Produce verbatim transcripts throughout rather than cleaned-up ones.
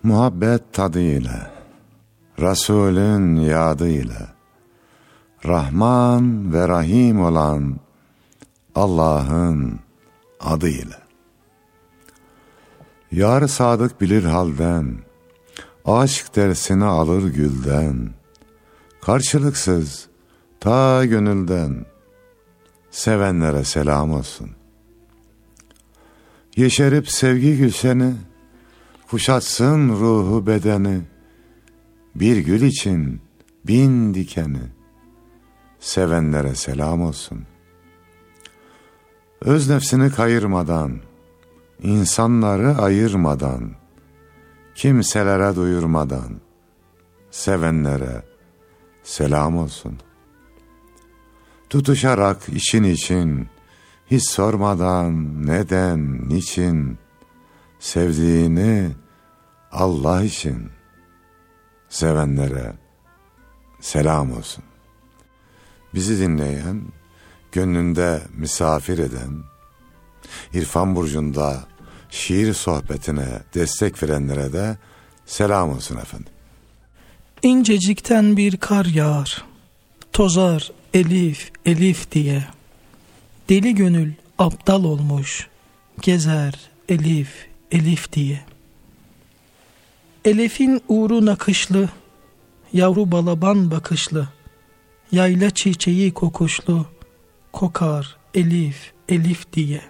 Muhabbet tadıyla, Resulün yadıyla, Rahman ve Rahim olan Allah'ın adıyla. Yar sadık bilir halden, aşk dersini alır gülden, karşılıksız ta gönülden, sevenlere selam olsun. Yeşerip sevgi gülseni, kuşatsın ruhu bedeni, bir gül için bin dikeni, sevenlere selam olsun. Öz nefsini kayırmadan, insanları ayırmadan, kimselere duyurmadan, sevenlere selam olsun. Tutuşarak için için, hiç sormadan neden, niçin, sevdiğini Allah için, sevenlere selam olsun. Bizi dinleyen, gönlünde misafir eden, İrfan Burcu'nda şiir sohbetine destek verenlere de selam olsun efendim. İncecikten bir kar yağar, tozar elif elif diye. Deli gönül aptal olmuş, gezer elif elif diye. Elif'in uğru nakışlı, yavru balaban bakışlı, yayla çiçeği kokuşlu, kokar elif elif diye.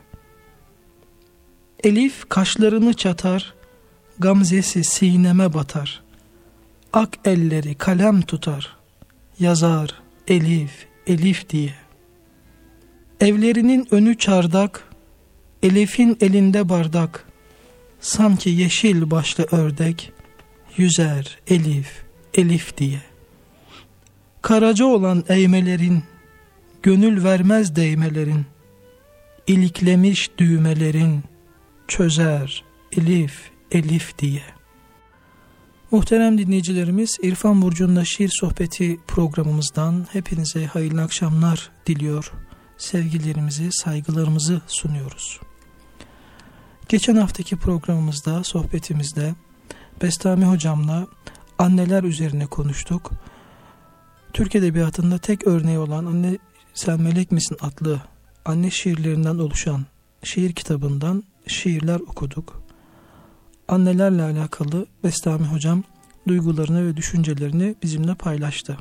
Elif kaşlarını çatar, gamzesi sineme batar. Ak elleri kalem tutar, yazar elif elif diye. Evlerinin önü çardak, Elif'in elinde bardak. Sanki yeşil başlı ördek, yüzer elif elif diye. Karaca olan eğmelerin, gönül vermez değmelerin, iliklemiş düğmelerin, çözer elif elif diye. Muhterem dinleyicilerimiz, İrfan Burcu'nda şiir sohbeti programımızdan hepinize hayırlı akşamlar diliyor. Sevgilerimizi, saygılarımızı sunuyoruz. Geçen haftaki programımızda, sohbetimizde Bestami Hocam'la anneler üzerine konuştuk. Türk Edebiyatı'nda tek örneği olan Anne Sen Melek Misin adlı anne şiirlerinden oluşan şiir kitabından şiirler okuduk. Annelerle alakalı Bestami Hocam duygularını ve düşüncelerini bizimle paylaştı.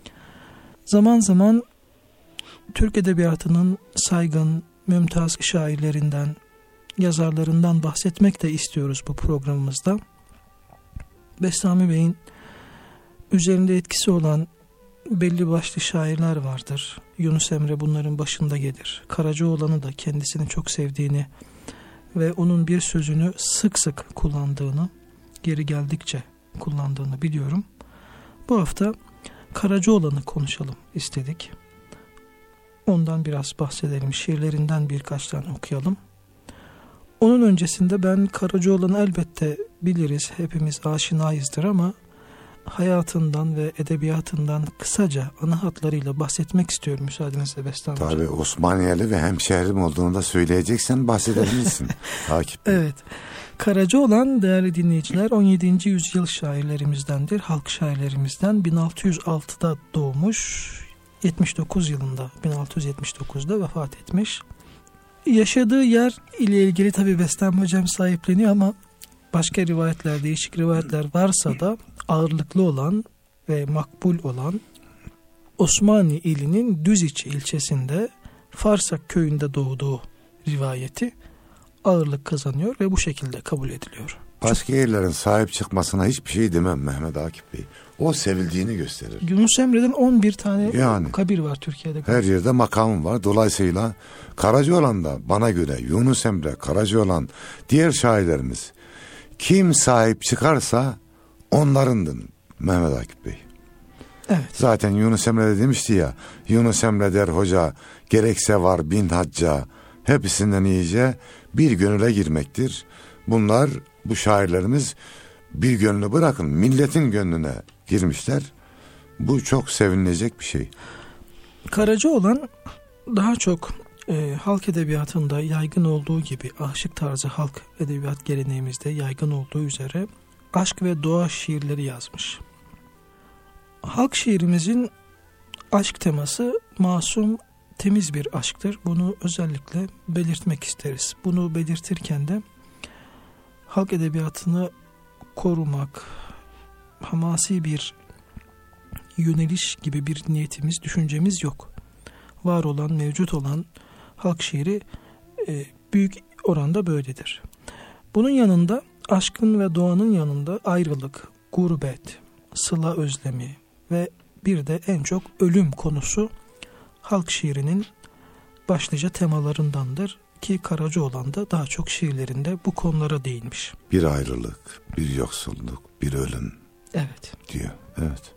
Zaman zaman Türk Edebiyatı'nın saygın, mümtaz şairlerinden, yazarlarından bahsetmek de istiyoruz bu programımızda. Bestami Bey'in üzerinde etkisi olan belli başlı şairler vardır. Yunus Emre bunların başında gelir. Karacaoğlan'ı da kendisini çok sevdiğini ve onun bir sözünü sık sık kullandığını, geri geldikçe kullandığını biliyorum. Bu hafta Karacaoğlan'ı konuşalım istedik. Ondan biraz bahsedelim. Şiirlerinden birkaç tane okuyalım. Onun öncesinde ben Karacaoğlan'ı elbette biliriz, hepimiz aşinayızdır ama hayatından ve edebiyatından kısaca ana hatlarıyla bahsetmek istiyorum müsaadenizle Bestami Hocam. Tabii Osmaniyeli ve hemşehrim olduğunu da söyleyeceksen bahsedebilirsin. Takip. Evet. Karacaoğlan değerli dinleyiciler on yedinci yüzyıl şairlerimizdendir. Halk şairlerimizden bin altı yüz altıda doğmuş. yetmiş dokuz yılında bin altı yüz yetmiş dokuzda vefat etmiş. Yaşadığı yer ile ilgili tabii Bestami Hocam sahipleniyor ama başka rivayetler, değişik rivayetler varsa da ağırlıklı olan ve makbul olan Osmaniye ilinin Düziçi ilçesinde Farsak köyünde doğduğu rivayeti ağırlık kazanıyor ve bu şekilde kabul ediliyor. Başka yerlerin sahip çıkmasına hiçbir şey demem Mehmet Akif Bey. O sevildiğini gösterir. Yunus Emre'den on bir tane yani, kabir var Türkiye'de. Her yerde makamı var. Dolayısıyla Karacaoğlan'da bana göre Yunus Emre, Karacaoğlan, diğer şairlerimiz kim sahip çıkarsa onlarındır Mehmet Akif Bey. Evet. Zaten Yunus Emre de demişti ya, Yunus Emre der hoca, gerekse var bin hacca, hepsinden iyice bir gönüle girmektir. Bunlar, bu şairlerimiz bir gönlü bırakın, milletin gönlüne girmişler. Bu çok sevinilecek bir şey. Karacaoğlan daha çok e, halk edebiyatında yaygın olduğu gibi, aşık tarzı halk edebiyat geleneğimizde yaygın olduğu üzere aşk ve doğa şiirleri yazmış. Halk şiirimizin aşk teması masum, temiz bir aşktır. Bunu özellikle belirtmek isteriz. Bunu belirtirken de halk edebiyatını korumak, hamasi bir yöneliş gibi bir niyetimiz, düşüncemiz yok. Var olan, mevcut olan halk şiiri e, büyük oranda böyledir. Bunun yanında aşkın ve doğanın yanında ayrılık, gurbet, sıla özlemi ve bir de en çok ölüm konusu halk şiirinin başlıca temalarındandır ki Karacaoğlan da daha çok şiirlerinde bu konulara değinmiş. Bir ayrılık, bir yoksulluk, bir ölüm. Evet. Diyor. Evet.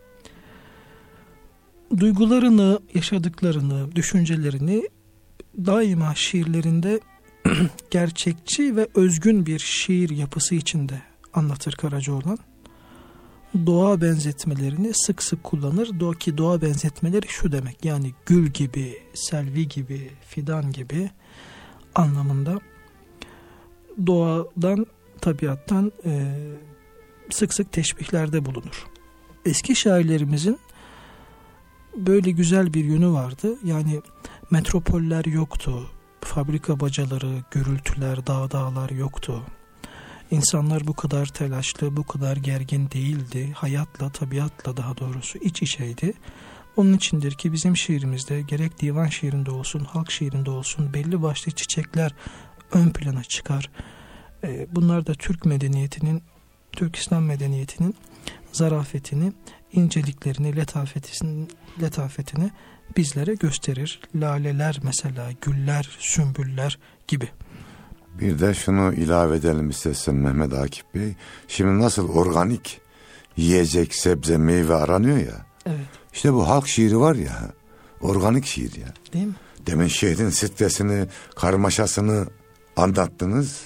Duygularını, yaşadıklarını, düşüncelerini daima şiirlerinde gerçekçi ve özgün bir şiir yapısı içinde anlatır Karacaoğlan. Doğa benzetmelerini sık sık kullanır. Do ki doğa benzetmeleri şu demek, yani gül gibi, selvi gibi, fidan gibi anlamında doğadan, tabiattan e, sık sık teşbihlerde bulunur. Eski şairlerimizin böyle güzel bir yönü vardı. Yani metropoller yoktu. Fabrika bacaları, gürültüler, dağ dağlar yoktu. İnsanlar bu kadar telaşlı, bu kadar gergin değildi. Hayatla, tabiatla daha doğrusu iç içeydi. Onun içindir ki bizim şiirimizde gerek divan şiirinde olsun, halk şiirinde olsun belli başlı çiçekler ön plana çıkar. Bunlar da Türk medeniyetinin, Türk İslam medeniyetinin zarafetini, inceliklerini, letafetini, letafetini bizlere gösterir. Laleler mesela, güller, sümbüller gibi. Bir de şunu ilave edelim istersen Mehmet Akif Bey. Şimdi nasıl organik yiyecek, sebze, meyve aranıyor ya. Evet. İşte bu halk şiiri var ya, organik şiir ya. Değil mi? Demin şehrin stresini, karmaşasını anlattınız.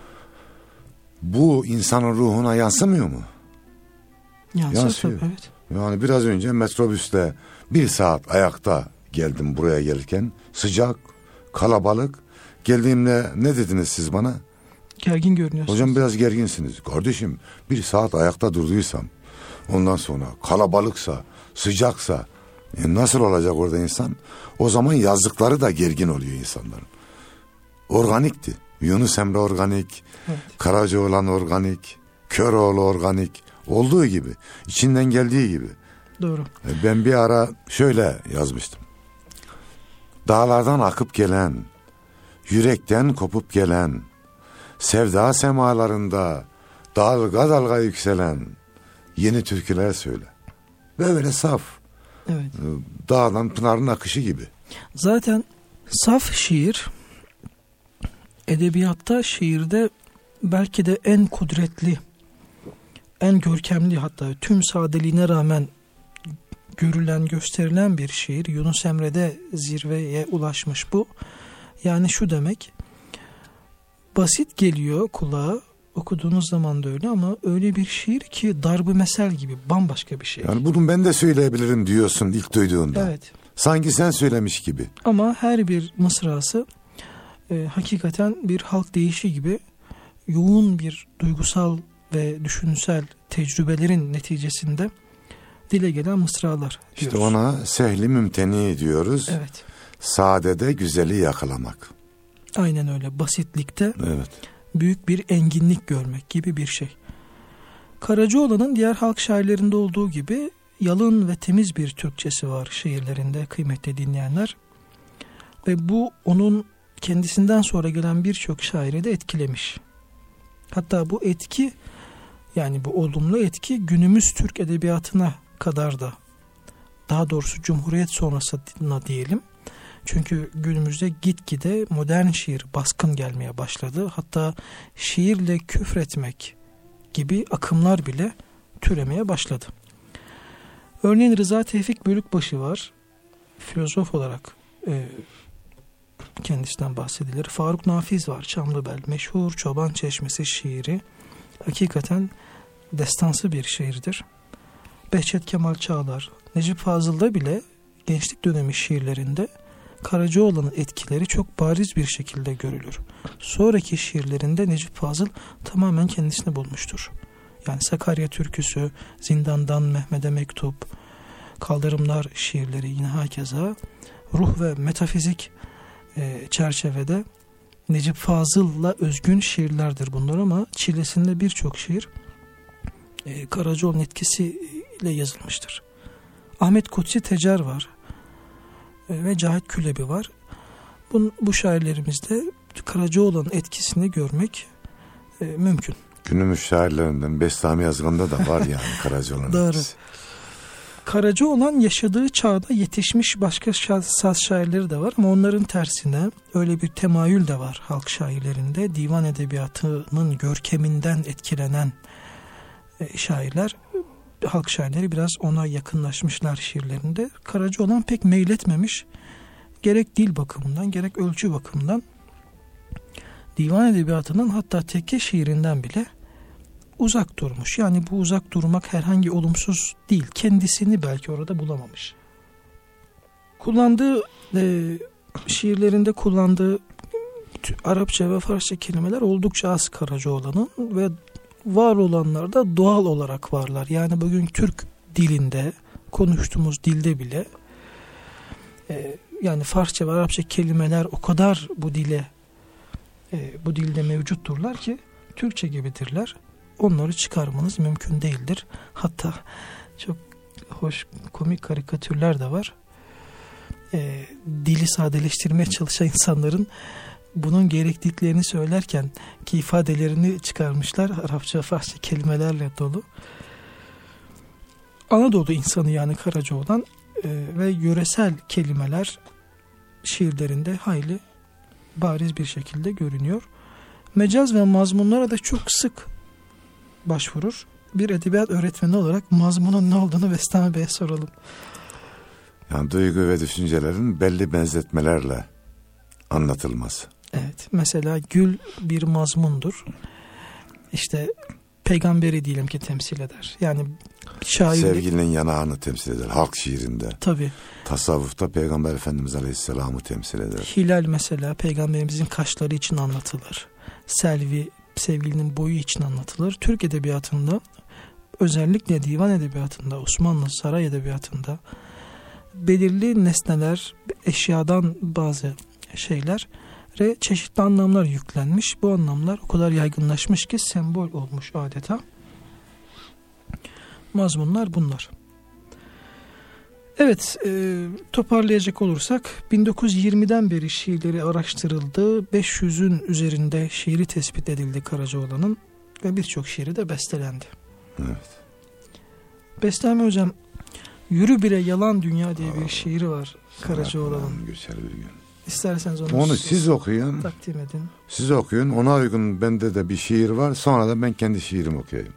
Bu insanın ruhuna yansımıyor mu? Yansır, Yansıyor. tabii, evet. Yani biraz önce metrobüste bir saat ayakta geldim buraya gelirken. Sıcak, kalabalık. Geldiğimde ne dediniz siz bana? Gergin görünüyorsunuz. Hocam biraz gerginsiniz. Kardeşim bir saat ayakta durduysam, ondan sonra kalabalıksa, sıcaksa e nasıl olacak orada insan? O zaman yazdıkları da gergin oluyor insanların. Organikti. Yunus Emre organik, evet. Karacaoğlan organik, Köroğlu organik. Olduğu gibi, içinden geldiği gibi. Doğru. Ben bir ara şöyle yazmıştım. Dağlardan akıp gelen, yürekten kopup gelen, sevda semalarında dalga dalga yükselen yeni türküler söyle. Böyle saf. Evet. Dağdan pınarın akışı gibi. Zaten saf şiir edebiyatta, şiirde belki de en kudretli, en görkemli, hatta tüm sadeliğine rağmen görülen, gösterilen bir şiir. Yunus Emre'de zirveye ulaşmış bu. Yani şu demek, basit geliyor kulağa, okuduğunuz zaman da öyle, ama öyle bir şiir ki darb-ı mesel gibi, bambaşka bir şey. Yani bunu ben de söyleyebilirim diyorsun ilk duyduğunda. Evet. Sanki sen söylemiş gibi. Ama her bir mısrası e, hakikaten bir halk deyişi gibi yoğun bir duygusal ve düşünsel tecrübelerin neticesinde dile gelen mısralar diyoruz. İşte ona sehli mümteni diyoruz. Evet. Sadede güzeli yakalamak. Aynen öyle. Basitlikte evet. büyük bir enginlik görmek gibi bir şey. Karacaoğlan'ın diğer halk şairlerinde olduğu gibi yalın ve temiz bir Türkçesi var şiirlerinde kıymetli dinleyenler. Ve bu onun kendisinden sonra gelen birçok şairi de etkilemiş. Hatta bu etki, yani bu olumlu etki günümüz Türk edebiyatına kadar da, daha doğrusu Cumhuriyet sonrasına diyelim. Çünkü günümüzde gitgide modern şiir baskın gelmeye başladı. Hatta şiirle küfretmek gibi akımlar bile türemeye başladı. Örneğin Rıza Tevfik Bölükbaşı var. Filozof olarak e, kendisinden bahsedilir. Faruk Nafiz var. Çamlıbel, meşhur Çoban Çeşmesi şiiri. Hakikaten destansı bir şiirdir. Behçet Kemal Çağlar, Necip Fazıl'da bile gençlik dönemi şiirlerinde Karacaoğlan'ın etkileri çok bariz bir şekilde görülür. Sonraki şiirlerinde Necip Fazıl tamamen kendisini bulmuştur. Yani Sakarya Türküsü, Zindandan Mehmet'e Mektup, Kaldırımlar şiirleri yine hakeza ruh ve metafizik e, çerçevede Necip Fazıl'la özgün şiirlerdir bunlar ama çilesinde birçok şiir e, Karacaoğlu'nun etkisiyle yazılmıştır. Ahmet Kutsi Tecer var e, ve Cahit Külebi var. Bu, bu şairlerimizde Karacaoğlu'nun etkisini görmek e, mümkün. Günümüz şairlerinden Bestami Yazgan'da da var yani Karacaoğlu'nun Doğru. etkisi. Karacaoğlan yaşadığı çağda yetişmiş başka saz şairleri de var ama onların tersine öyle bir temayül de var halk şairlerinde. Divan edebiyatının görkeminden etkilenen e, şairler, halk şairleri biraz ona yakınlaşmışlar şiirlerinde. Karacaoğlan pek meyletmemiş. Gerek dil bakımından gerek ölçü bakımından divan edebiyatının hatta tekke şiirinden bile uzak durmuş. Yani bu uzak durmak herhangi olumsuz değil. Kendisini belki orada bulamamış. Kullandığı e, şiirlerinde kullandığı Arapça ve Farsça kelimeler oldukça az Karacaoğlan'ın ve var olanlar da doğal olarak varlar. Yani bugün Türk dilinde konuştuğumuz dilde bile e, yani Farsça ve Arapça kelimeler o kadar bu dile e, bu dilde mevcutturlar ki Türkçe gibidirler. Onları çıkarmanız mümkün değildir. Hatta çok hoş komik karikatürler de var. E, dili sadeleştirmeye çalışan insanların bunun gerektiklerini söylerken ki ifadelerini çıkarmışlar. Arapça, Farsça kelimelerle dolu. Anadolu insanı yani Karacaoğlan e, ve yöresel kelimeler şiirlerinde hayli bariz bir şekilde görünüyor. Mecaz ve mazmunlara da çok sık başvurur. Bir edebiyat öğretmeni olarak mazmunun ne olduğunu Bestami Bey'e soralım. Yani duygu ve düşüncelerin belli benzetmelerle anlatılması. Evet. Mesela gül bir mazmundur. İşte peygamberi diyelim ki temsil eder. Yani şair... Sevgilinin yanağını temsil eder halk şiirinde. Tabii. Tasavvufta Peygamber Efendimiz Aleyhisselam'ı temsil eder. Hilal mesela peygamberimizin kaşları için anlatılır. Selvi sevgilinin boyu için anlatılır. Türk edebiyatında özellikle divan edebiyatında, Osmanlı saray edebiyatında belirli nesneler, eşyadan bazı şeyler ve çeşitli anlamlar yüklenmiş. Bu anlamlar o kadar yaygınlaşmış ki sembol olmuş adeta. Mazmunlar bunlar. Evet, e, toparlayacak olursak bin dokuz yüz yirmiden beri şiirleri araştırıldı. beş yüzün üzerinde şiiri tespit edildi Karacaoğlan'ın ve birçok şiiri de bestelendi. Evet. Bestami Hocam, Yürü Bire Yalan Dünya diye bir şiiri var Karacaoğlan'ın. Geçer bir gün. İsterseniz onu, onu siz okuyun. Takdim edin. Siz okuyun. Ona uygun bende de bir şiir var. Sonra da ben kendi şiirimi okuyayım.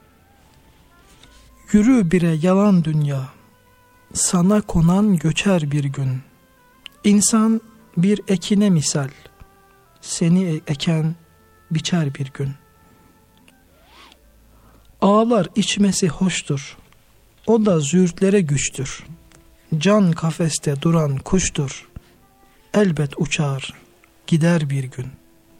Yürü bire yalan dünya, sana konan göçer bir gün. İnsan bir ekine misal, seni eken biçer bir gün. Ağlar içmesi hoştur, o da züğürtlere güçtür. Can kafeste duran kuştur, elbet uçar, gider bir gün.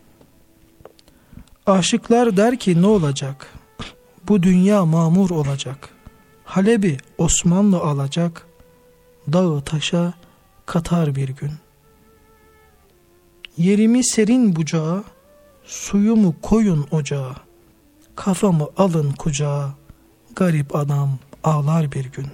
Aşıklar der ki ne olacak? Bu dünya mamur olacak. Halep'i Osmanlı alacak. Dağı taşa katar bir gün. Yerimi serin bucağa, suyumu koyun ocağa. Kafamı alın kucağa, garip adam ağlar bir gün.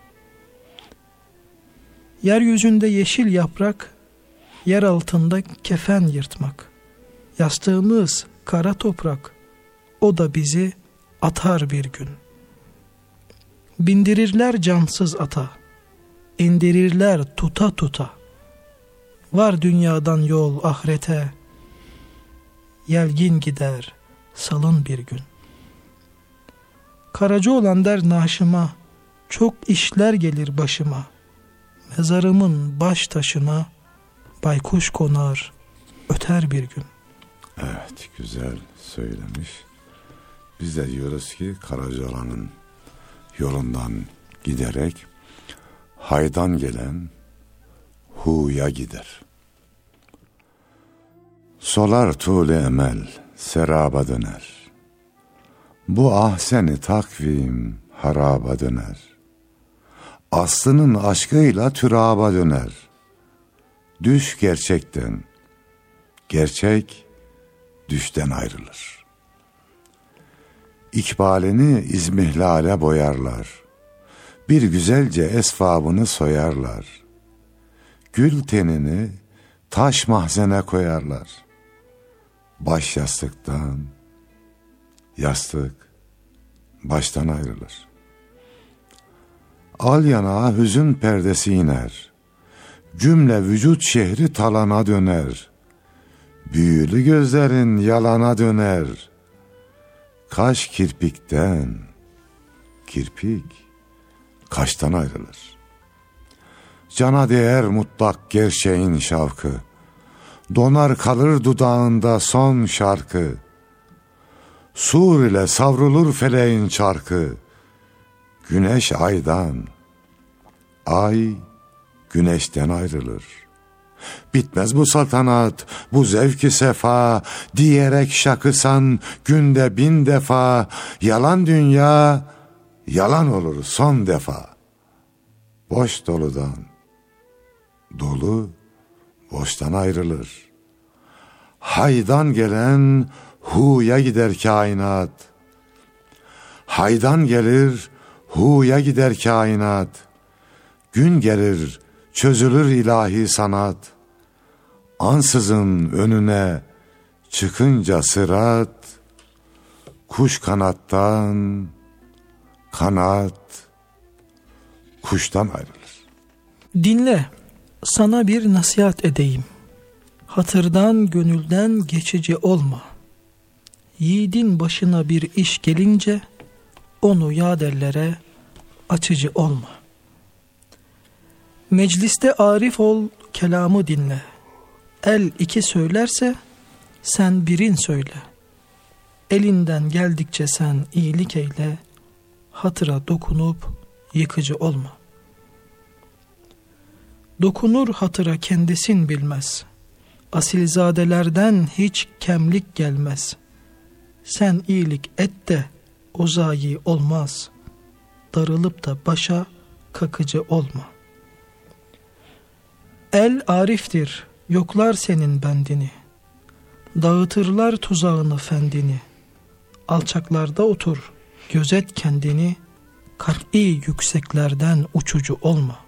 Yeryüzünde yeşil yaprak, yer altında kefen yırtmak. Yastığımız kara toprak, o da bizi atar bir gün. Bindirirler cansız ata, indirirler tuta tuta. Var dünyadan yol ahirete, yelgin gider salın bir gün. Karacaoğlan der naşıma, çok işler gelir başıma. Mezarımın baş taşına, baykuş konar öter bir gün. Evet, güzel söylemiş. Biz de diyoruz ki Karacaoğlan'ın yolundan giderek haydan gelen huya gider. Solar tuğle emel seraba döner. Bu ahsen-i takvim haraba döner. Aslının aşkıyla türaba döner. Düş gerçekten, gerçek düşten ayrılır. İkbalini izmihlale boyarlar. Bir güzelce esvabını soyarlar. Gül tenini taş mahzene koyarlar. Baş yastıktan, yastık baştan ayrılır. Al yanağa hüzün perdesi iner. Cümle vücut şehri talana döner. Büyülü gözlerin yalana döner. Kaş kirpikten, kirpik kaştan ayrılır. Cana değer mutlak gerçeğin şavkı. Donar kalır dudağında son şarkı. Sur ile savrulur feleğin çarkı. Güneş aydan, ay güneşten ayrılır. Bitmez bu saltanat, bu zevki sefa, diyerek şakısan günde bin defa. Yalan dünya, yalan olur son defa. Boş doludan, dolu boştan ayrılır. Haydan gelen huya gider kainat. Haydan gelir huya gider kainat. Gün gelir çözülür ilahi sanat. Ansızın önüne çıkınca sırat. Kuş kanattan, kanat kuştan ayrılır. Dinle, sana bir nasihat edeyim. Hatırdan gönülden geçici olma. Yiğidin başına bir iş gelince onu yad ellere açıcı olma. Mecliste arif ol, kelamı dinle. El iki söylerse sen birin söyle. Elinden geldikçe sen iyilik eyle. Hatıra dokunup yıkıcı olma. Dokunur hatıra kendisin bilmez. Asilzadelerden hiç kemlik gelmez. Sen iyilik et de o zayi olmaz. Darılıp da başa kakıcı olma. El ariftir, yoklar senin bendini. Dağıtırlar tuzağını fendini. Alçaklarda otur, gözet kendini. Kat'i yükseklerden uçucu olma.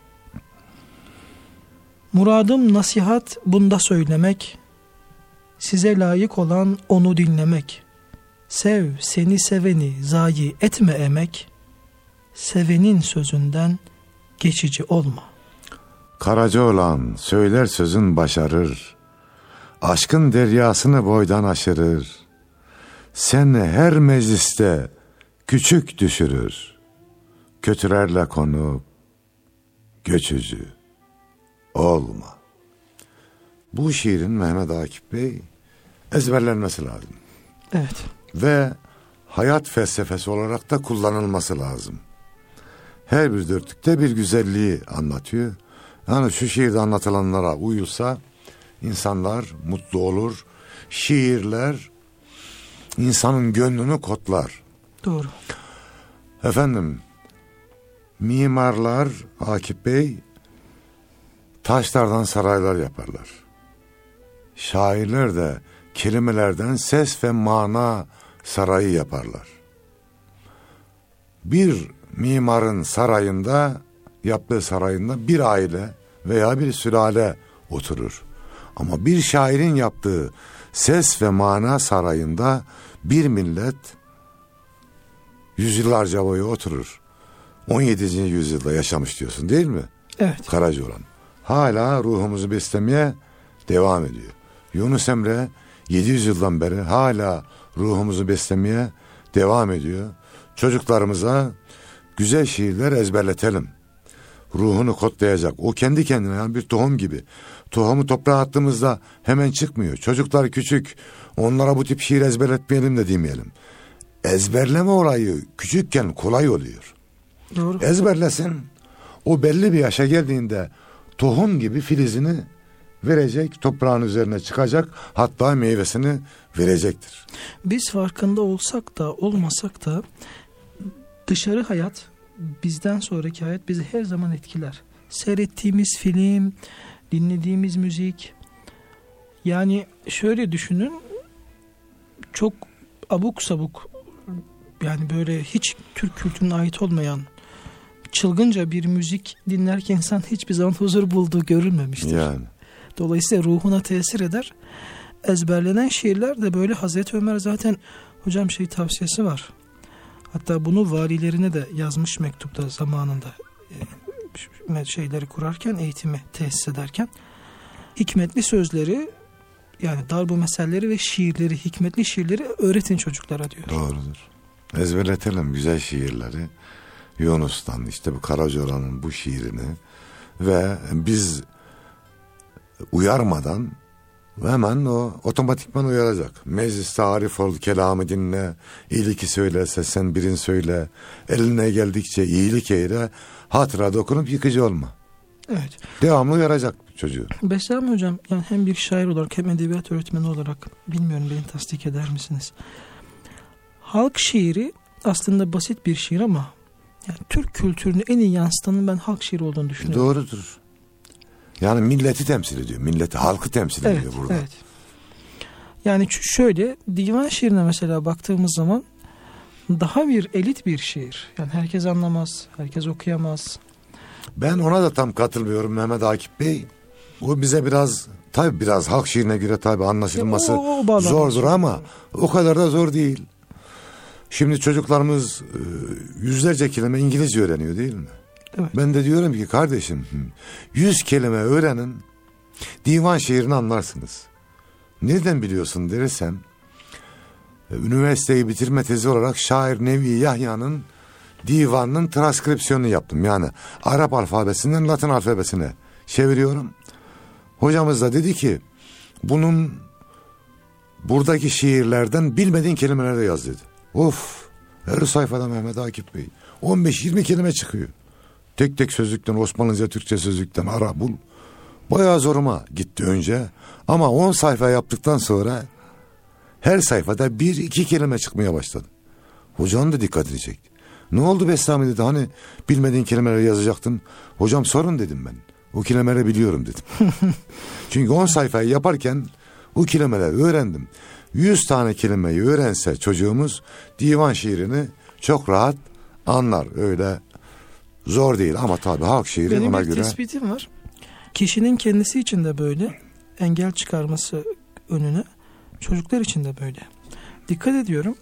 Muradım nasihat bunda söylemek, size layık olan onu dinlemek. Sev seni seveni zayi etme emek, sevenin sözünden geçici olma. Karaca olan söyler sözün başarır. Aşkın deryasını boydan aşırır. Seni her mecliste küçük düşürür. Kötülerle konup göçücü olma. Bu şiirin Mehmet Akif Bey ezberlenmesi lazım. Evet. Ve hayat felsefesi olarak da kullanılması lazım. Her bir dörtlükte bir güzelliği anlatıyor. Yani şu şiirde anlatılanlara uyulsa insanlar mutlu olur. Şiirler insanın gönlünü kodlar. Doğru. Efendim, mimarlar Akif Bey taşlardan saraylar yaparlar. Şairler de kelimelerden ses ve mana sarayı yaparlar. Bir mimarın sarayında, yaptığı sarayında bir aile veya bir sülale oturur. Ama bir şairin yaptığı ses ve mana sarayında bir millet yüzyıllarca boyu oturur. on yedinci yüzyılda yaşamış diyorsun değil mi? Evet. Karacaoğlan. Hala ruhumuzu beslemeye devam ediyor. Yunus Emre yedi yüz yıldan beri hala ruhumuzu beslemeye devam ediyor. Çocuklarımıza güzel şiirler ezberletelim. Ruhunu kodlayacak. O kendi kendine yani bir tohum gibi. Tohumu toprağa attığımızda hemen çıkmıyor. Çocuklar küçük. Onlara bu tip şiir ezberletmeyelim de demeyelim. Ezberleme olayı küçükken kolay oluyor. Doğru. Ezberlesin. O belli bir yaşa geldiğinde tohum gibi filizini verecek, toprağın üzerine çıkacak, hatta meyvesini verecektir. Biz farkında olsak da olmasak da dışarı hayat, bizden sonraki hayat bizi her zaman etkiler. Seyrettiğimiz film, dinlediğimiz müzik. Yani şöyle düşünün, çok abuk sabuk, yani böyle hiç Türk kültürüne ait olmayan çılgınca bir müzik dinlerken insan hiçbir zaman huzur bulduğu görülmemiştir. Yani. Dolayısıyla ruhuna tesir eder. Ezberlenen şiirler de böyle. Hazreti Ömer zaten hocam şey tavsiyesi var. Hatta bunu valilerine de yazmış mektupta zamanında. Şeyleri kurarken, eğitimi tesis ederken. Hikmetli sözleri, yani darbu meselleri ve şiirleri, hikmetli şiirleri öğretin çocuklara diyor. Doğrudur. Ezberletelim güzel şiirleri. Yunus'tan, işte bu Karacaoğlan'ın bu şiirini ve biz uyarmadan hemen o otomatikman uyaracak. Mecliste arif ol, kelamı dinle, iyiliği söyle, sen birin söyle, eline geldikçe iyilik eyle, hatıra dokunup yıkıcı olma. Evet. Devamlı uyaracak çocuğu. Beslami hocam, yani hem bir şair olarak hem edebiyat öğretmeni olarak, bilmiyorum beni tasdik eder misiniz? Halk şiiri aslında basit bir şiir ama yani Türk kültürünü en iyi yansıtanın ben halk şiiri olduğunu düşünüyorum. Doğrudur. Yani milleti temsil ediyor. Milleti, halkı temsil evet, ediyor burada. Evet. Yani şöyle, divan şiirine mesela baktığımız zaman daha bir elit bir şiir. Yani herkes anlamaz, herkes okuyamaz. Ben ona da tam katılmıyorum Mehmet Akif Bey. O bize biraz, tabii biraz halk şiirine göre tabii anlaşılması o, o zordur ama o kadar da zor değil. Şimdi çocuklarımız yüzlerce kelime İngilizce öğreniyor değil mi? Evet. Ben de diyorum ki kardeşim, yüz kelime öğrenin, divan şiirini anlarsınız. Nereden biliyorsun dersem, üniversiteyi bitirme tezi olarak Şair Nevi Yahya'nın divanının transkripsiyonunu yaptım. Yani Arap alfabesinden Latin alfabesine çeviriyorum. Hocamız da dedi ki, bunun buradaki şiirlerden bilmediğin kelimeleri yaz dedi. Of, her sayfada Mehmet Akif Bey on beş yirmi kelime çıkıyor. Tek tek sözlükten, Osmanlıca, Türkçe sözlükten ara bul. Bayağı zoruma gitti önce. Ama on sayfa yaptıktan sonra her sayfada bir iki kelime çıkmaya başladı. Hocanın da dikkatini çekti. Ne oldu Beslami dedi, hani bilmediğin kelimeleri yazacaktın. Hocam sorun dedim ben. O kelimeleri biliyorum dedim. Çünkü on sayfayı yaparken o kelimeleri öğrendim. Yüz tane kelimeyi öğrense çocuğumuz divan şiirini çok rahat anlar. Öyle zor değil ama tabii halk şiiri benim ona göre. Benim bir tespitim var. Kişinin kendisi için de böyle, engel çıkarması önüne, çocuklar için de böyle. Dikkat ediyorum.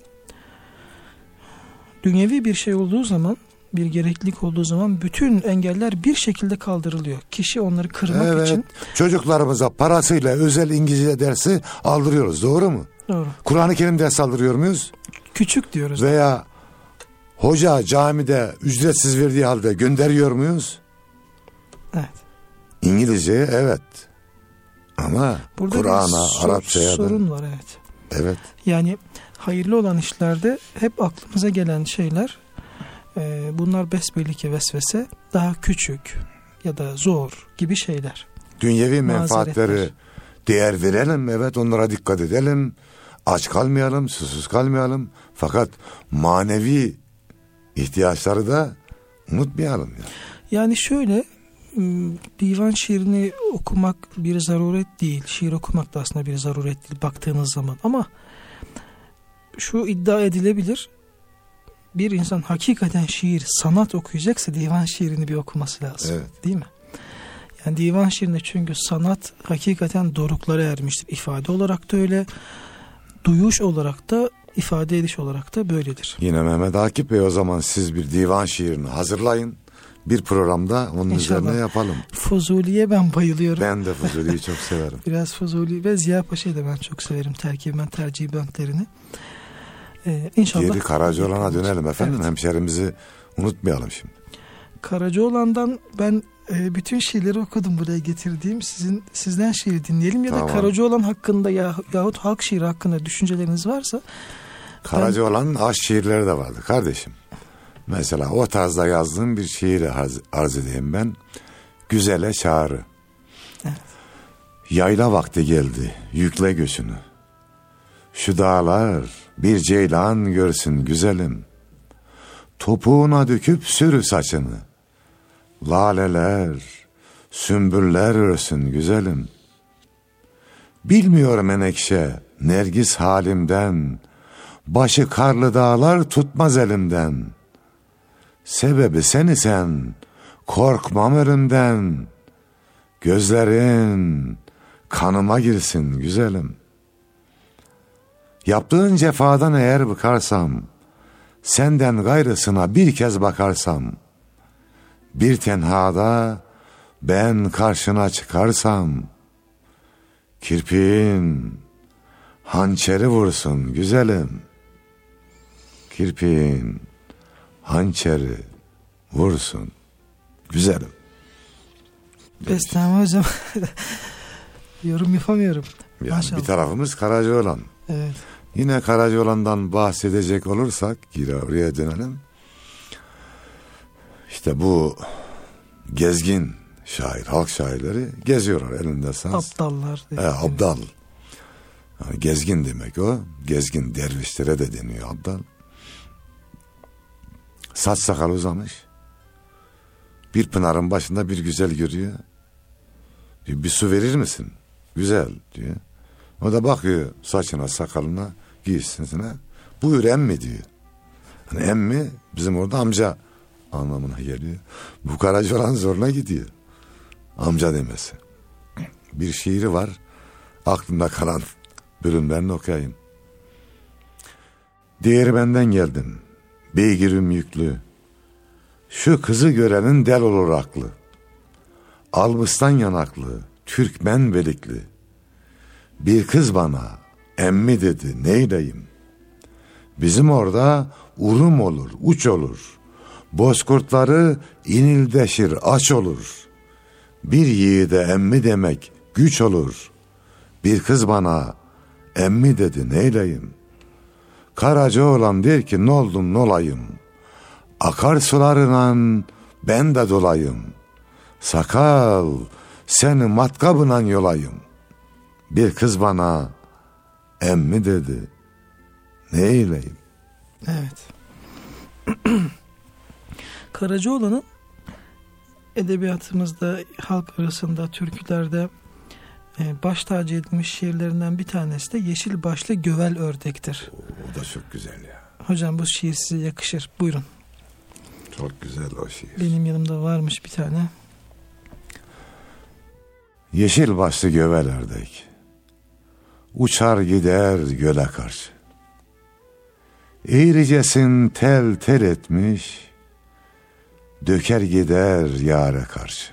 Dünyevi bir şey olduğu zaman, bir gereklilik olduğu zaman bütün engeller bir şekilde kaldırılıyor. Kişi onları kırmak evet, için. Çocuklarımıza parasıyla özel İngilizce dersi aldırıyoruz, doğru mu? Doğru. Kur'an-ı Kerim dersi aldırıyor muyuz? Küçük diyoruz. Veya hoca camide ücretsiz verdiği halde gönderiyor muyuz? Evet. İngilizce evet. Ama Kur'an'a, Arapçaya da. Sorun var evet. Evet. Yani hayırlı olan işlerde hep aklımıza gelen şeyler, e, bunlar besbelli vesvese, daha küçük ya da zor gibi şeyler. Dünyevi menfaatleri Mazeretler. Değer verelim, evet, onlara dikkat edelim. Aç kalmayalım, susuz kalmayalım. Fakat manevi ihtiyaçları da unutmayalım. Yani, yani şöyle, divan şiirini okumak bir zaruret değil. Şiir okumak da aslında bir zaruret değil baktığınız zaman. Ama şu iddia edilebilir. Bir insan hakikaten şiir, sanat okuyacaksa divan şiirini bir okuması lazım. evet. Değil mi? Yani divan şiirinde çünkü sanat hakikaten doruklara ermiştir. İfade olarak da öyle, duyuş olarak da, ifade ediş olarak da böyledir. Yine Mehmet Akif Bey, o zaman siz bir divan şiirini hazırlayın. Bir programda onun İnşallah. Üzerine yapalım. Fuzuli'ye ben bayılıyorum. Ben de Fuzuli'yi çok severim. Biraz Fuzuli ve Ziya Paşa'yı da ben çok severim. Terkiben tercih bentlerini. Ee, İnşallah. Geri Karacaoğlan'a dönelim efendim. Evet. Hemşerimizi unutmayalım şimdi. Karacaoğlan'dan ben e, bütün şiirleri okudum buraya getirdiğim. Sizin sizden şiir dinleyelim ya tamam. da Karacaoğlan hakkında ya, yahut halk şiiri hakkında düşünceleriniz varsa. Karacaoğlan'ın ben... aşk şiirleri de vardı kardeşim. Mesela o tarzda yazdığım bir şiiri arz, arz edeyim ben. Güzele Çağrı. Evet. Yayla vakti geldi, yükle göçünü. Şu dağlar bir ceylan görsün güzelim. Topuğuna döküp sürü saçını. Laleler, sümbüller örsün güzelim. Bilmiyor menekşe, nergis halimden. Başı karlı dağlar tutmaz elimden. Sebebi seni sen, korkmam ölümden. Gözlerin kanıma girsin güzelim. Yaptığın cefadan eğer bıkarsam, senden gayrısına bir kez bakarsam, bir tenhada ben karşına çıkarsam, kirpiğin hançeri vursun güzelim. Kirpiğin hançeri vursun güzelim. Bestami hocam. Yorum yapamıyorum. Yani Maşallah. bir tarafımız Karacaoğlan. Evet. Yine Karacaoğlan'dan bahsedecek olursak, yine oraya dönelim. İşte bu gezgin şair, halk şairleri geziyorlar elinde saz. Aptallar. He, abdal. Yani gezgin demek o. Gezgin dervişlere de deniyor abdal. Saç sakal uzamış. Bir pınarın başında bir güzel görüyor. Diyor, bir su verir misin? Güzel diyor. O da bakıyor saçına, sakalına, giysisine. Buyur emmi diyor. Yani emmi bizim orada amca anlamına geliyor. Bu Karacaoğlan zoruna gidiyor. Amca demesi. Bir şiiri var. Aklımda kalan bölümlerini okuyayım. Diğeri benden geldim. Beygirim yüklü. Şu kızı görenin del olur aklı. Albıstan yanaklı, Türkmen belikli. Bir kız bana emmi dedi, neyleyim? Bizim orada urum olur, uç olur. Bozkurtları inildeşir, aç olur. Bir yiğide emmi demek güç olur. Bir kız bana emmi dedi, neyleyim? Karacaoğlan der ki noldum nolayım. Akarsularından ben de dolayım. Sakal seni matkabından yolayım. Bir kız bana emmi dedi, ne eyleyim? Evet. Karacaoğlan'ın edebiyatımızda, halk arasında, türkülerde baş tacı edilmiş şiirlerinden bir tanesi de Yeşil Başlı Gövel Ördek'tir. O da çok güzel ya. Hocam bu şiir size yakışır. Buyurun. Çok güzel o şiir. Benim yanımda varmış bir tane. Yeşil başlı gövel ördek, uçar gider göle karşı. Eğricesin tel tel etmiş, döker gider yâre karşı.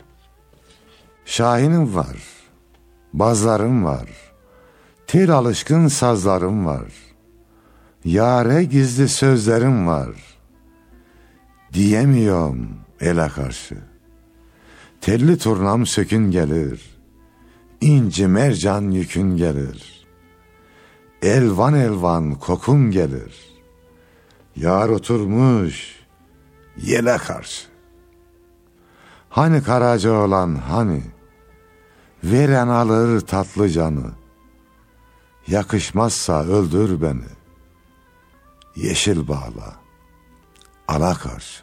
Şahinim var, bazlarım var, tel alışkın sazlarım var. Yâre gizli sözlerim var, diyemiyorum ele karşı. Telli turnam sökün gelir, inci mercan yükün gelir. Elvan elvan kokun gelir, yar oturmuş yele karşı. Hani Karacaoğlan hani, veren alır tatlı canı. Yakışmazsa öldür beni, yeşil bağla ala karşı.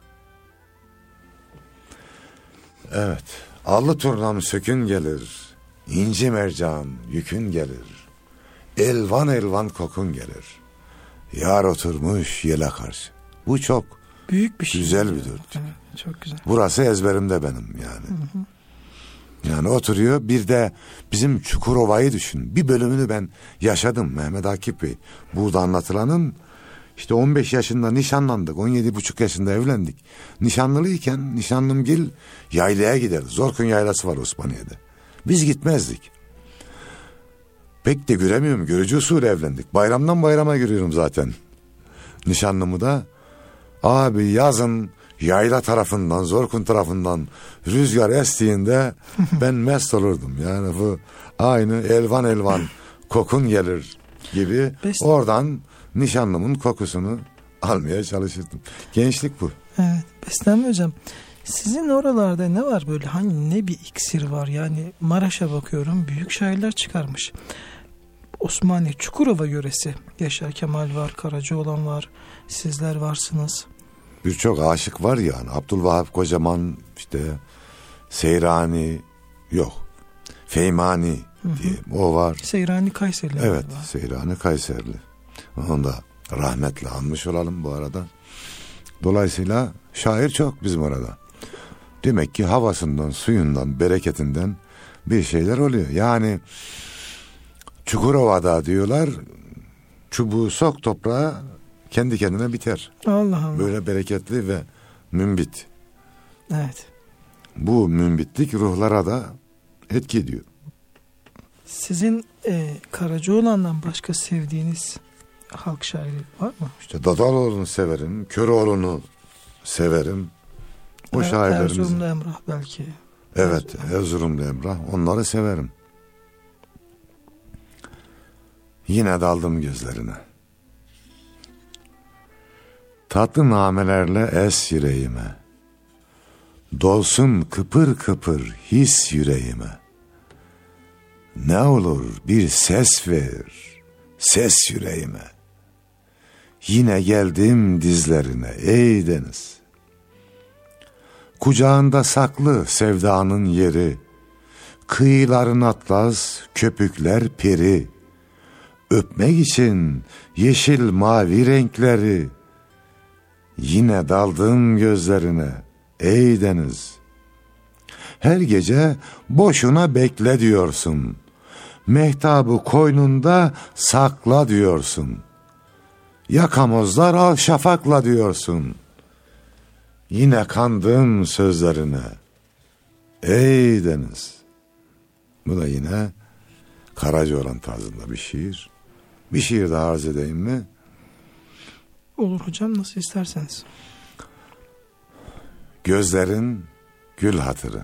Evet, allı turnam sökün gelir, inci mercan yükün gelir. Elvan elvan kokun gelir, yar oturmuş yele karşı. Bu çok büyük bir şey. Güzel bir dört. Evet, çok güzel. Burası ezberimde benim yani. Hı hı. Yani oturuyor, bir de bizim Çukurova'yı düşün. Bir bölümünü ben yaşadım Mehmet Akif Bey. Burada anlatılanın işte on beş yaşında nişanlandık. on yedi buçuk yaşında evlendik. Nişanlılıyken nişanlımgil yaylaya giderdi. Zorkun yaylası var Osmaniye'de. Biz gitmezdik. Pek de göremiyorum. Görücü usulü evlendik. Bayramdan bayrama görüyorum zaten. Nişanlımı da. Abi yazın yayla tarafından, Zorkun tarafından rüzgar estiğinde ben mest olurdum. Yani bu aynı elvan elvan kokun gelir gibi. Best. Oradan nişanlımın kokusunu almaya çalışırdım. Gençlik bu. Evet. Bestami hocam, Sizin oralarda ne var böyle, hani ne bir iksir var? Yani Maraş'a bakıyorum, büyük şairler çıkarmış. Osmaniye Çukurova yöresi, Yaşar Kemal var, Karacaoğlan var, sizler varsınız. Birçok aşık var yani. Abdülvahap Kocaman, işte Seyrani yok. Feymani diye o var. Seyrani Kayserili. Evet, galiba. Seyrani Kayserili. Onu da rahmetle anmış olalım bu arada. Dolayısıyla şair çok bizim orada. Demek ki havasından, suyundan, bereketinden bir şeyler oluyor. Yani Çukurova'da diyorlar, çubuğu sok toprağa, kendi kendine biter. Allah Allah. Böyle bereketli ve mümbit. Evet. Bu mümbitlik ruhlara da etki ediyor. Sizin e, Karacaoğlan'dan başka sevdiğiniz halk şairi var mı? İşte Dadaloğlu'nu severim, Köroğlu'nu severim. O Er, şairlerimiz. Erzurumlu Emrah belki. Evet, Erzurumlu Emrah. Onları severim. Yine daldım gözlerine. Tatlı namelerle es yüreğime. Dolsun kıpır kıpır his yüreğime. Ne olur bir ses ver, ses yüreğime. Yine geldim dizlerine ey deniz. Kucağında saklı sevdanın yeri. Kıyıların atlas, köpükler peri. Öpmek için yeşil mavi renkleri. Yine daldım gözlerine ey deniz. Her gece boşuna bekle diyorsun. Mehtabı koynunda sakla diyorsun. Yakamozlar al şafakla diyorsun. Yine kandım sözlerine ey deniz. Bu da yine Karacaoğlan tarzında bir şiir. Bir şiir daha arz edeyim mi? Olur hocam, nasıl isterseniz. Gözlerin gül hatırı.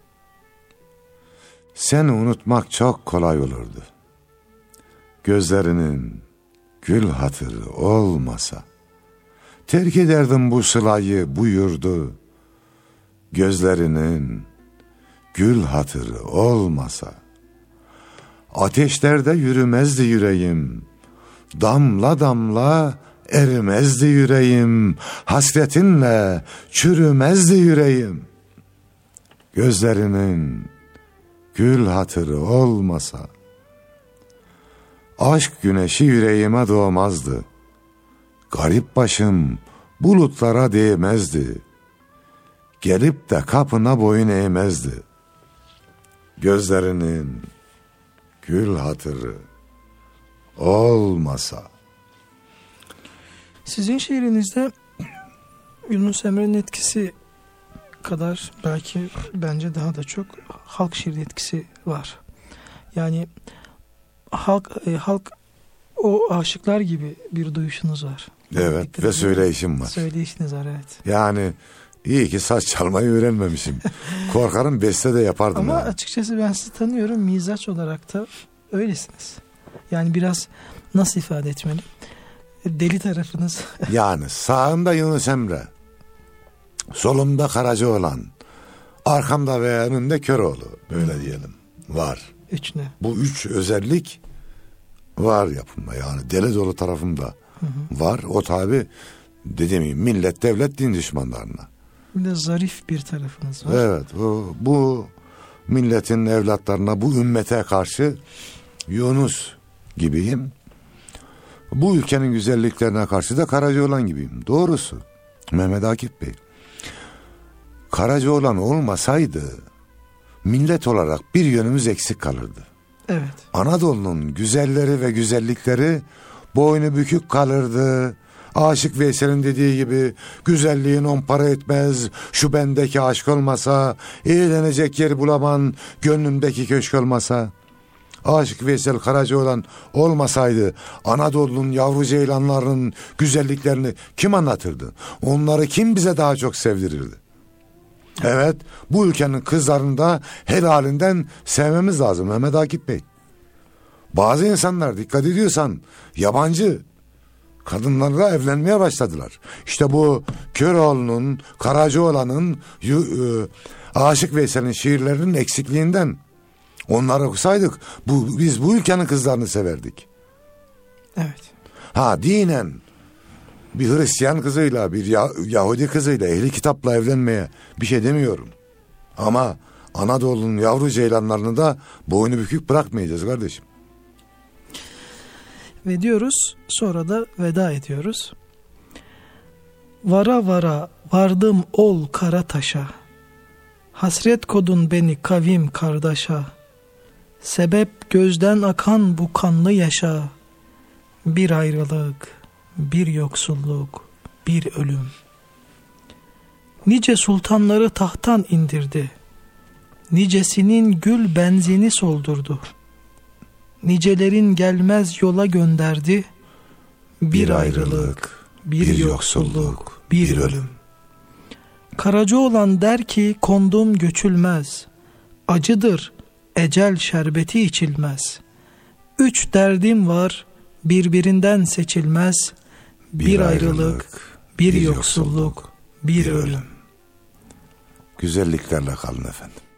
Seni unutmak çok kolay olurdu. Gözlerinin gül hatırı olmasa. Terk ederdim bu sılayı, bu yurdu. Gözlerinin gül hatırı olmasa. Ateşlerde yürümezdi yüreğim. Damla damla erimezdi yüreğim. Hasretinle çürümezdi yüreğim. Gözlerinin gül hatırı olmasa. Aşk güneşi yüreğime doğmazdı. Garip başım bulutlara değmezdi. Gelip de kapına boyun eğmezdi. Gözlerinin gül hatırı olmasa. Sizin şiirinizde Yunus Emre'nin etkisi kadar belki bence daha da çok halk şiiri etkisi var. Yani halk e, halk o aşıklar gibi bir duyuşunuz var. Evet, dikkat ve edin. söyleyişim var. Söyleyişiniz var, evet. Yani iyi ki saç çalmayı öğrenmemişim. Korkarım beste de yapardım. Ama yani. açıkçası ben sizi tanıyorum, mizaç olarak da öylesiniz. Yani biraz nasıl ifade etmeli? Deli tarafınız. Yani sağımda Yunus Emre, solumda Karacaoğlan, arkamda ve önümde Köroğlu, böyle diyelim, var. Üç ne? Bu üç özellik var yapımda, yani deli dolu tarafımda hı hı. var. O tabi dediğim gibi millet, devlet, din düşmanlarına. Bir de zarif bir tarafınız var. Evet, bu, bu milletin evlatlarına, bu ümmete karşı Yunus gibiyim. Bu ülkenin güzelliklerine karşı da Karacaoğlan gibiyim. Doğrusu Mehmet Akif Bey, Karacaoğlan olmasaydı millet olarak bir yönümüz eksik kalırdı. Evet. Anadolu'nun güzelleri ve güzellikleri boynu bükük kalırdı. Aşık Veysel'in dediği gibi güzelliğin on para etmez, şu bendeki aşk olmasa, eğlenecek yer bulamam, gönlümdeki köşk olmasa. Aşık Veysel Karacaoğlan olmasaydı Anadolu'nun yavru ceylanlarının güzelliklerini kim anlatırdı? Onları kim bize daha çok sevdirirdi? Evet, bu ülkenin kızlarını da helalinden sevmemiz lazım Mehmet Akif Bey. Bazı insanlar, dikkat ediyorsan, yabancı kadınlarla evlenmeye başladılar. İşte bu Köroğlu'nun, Karacaoğlan'ın, e, Aşık Veysel'in şiirlerinin eksikliğinden. Onları okusaydık bu, biz bu ülkenin kızlarını severdik. Evet. Ha dinen bir Hristiyan kızıyla, bir Yahudi kızıyla, ehli kitapla evlenmeye bir şey demiyorum. Ama Anadolu'nun yavru ceylanlarını da boynu bükük bırakmayacağız kardeşim. Ve diyoruz, sonra da veda ediyoruz. Vara vara vardım ol kara taşa, hasret kodun beni kavim kardeşa, sebep gözden akan bu kanlı yaşa, bir ayrılık, bir yoksulluk, bir ölüm. Nice sultanları tahttan indirdi, nicesinin gül benzini soldurdu, nicelerin gelmez yola gönderdi, bir, bir ayrılık, bir, bir yoksulluk, bir, bir ölüm. Karacaoğlan der ki kondum göçülmez, acıdır ecel şerbeti içilmez. Üç derdim var birbirinden seçilmez, bir, bir ayrılık, ayrılık, bir, bir yoksulluk, bir, bir ölüm. Güzelliklerle kalın efendim.